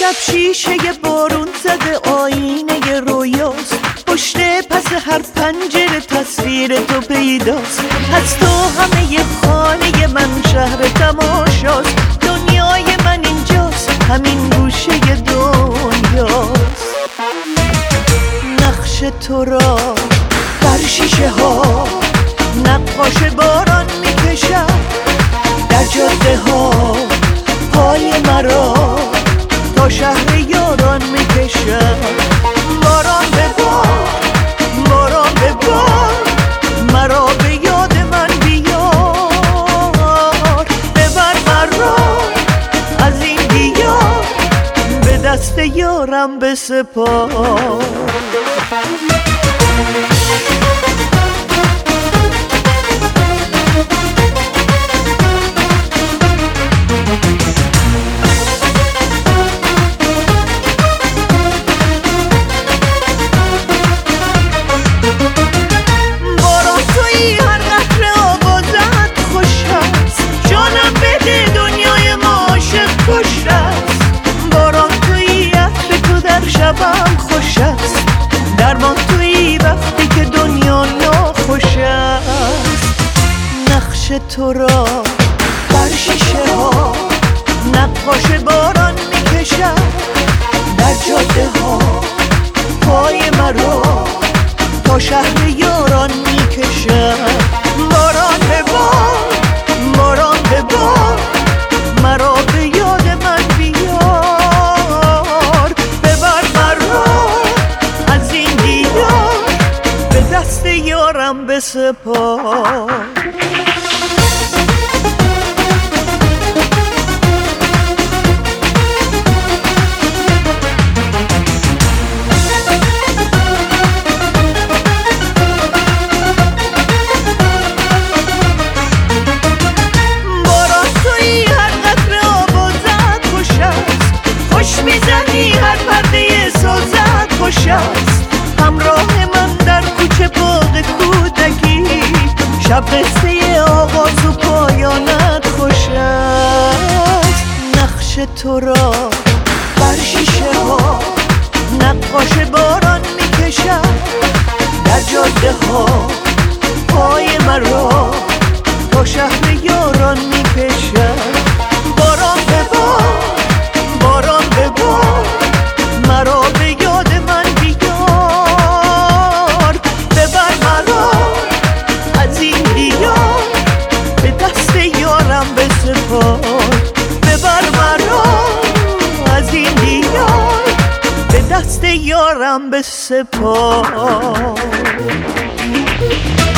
شب شیشه بارون زده آینه رویاست، پشت پس هر پنجره تصویر تو پیداست. از تو همه خانه من شهر تماشاست، دنیای من اینجاست، همین گوشه دنیاست. نقش تو را بر شیشه ها نقاش باران میکشد، در جاده ها پای مرا تا شهر یاران میکشد. باران به بار، باران به بار، مرا به یاد من بیار. ببر مرا از این دیار، به دست یارم بسپار. شبم خوش است، درمان تویی وقتی که دنیا ناخوش است. نقش تو را بر شیشه ها نقاش باران میکشد، در جاده ها پای مرا تا شهر یاران میکشد. باران به بار، باران به بار، مرا به یاد من بیار. دست یارم بسپار. باران تویی هر قطره آب و زد خوش است، خوش میزنی هر پرده سازد خوش است. همراه من در کوچه باغ کودکی، شب قصه آغاز و پایانت خوش است. نقش تو را بر شیشه ها نقاش باران میکشد، در جاده ها پای مرا تا شهر یاران میکشد. باران به بار، باران به بار، مرا به یاد من بیار. ببر مرا از این دیار، به دست یارم بسپار. ببر مرا از این دیار، به دست یارم بسپار.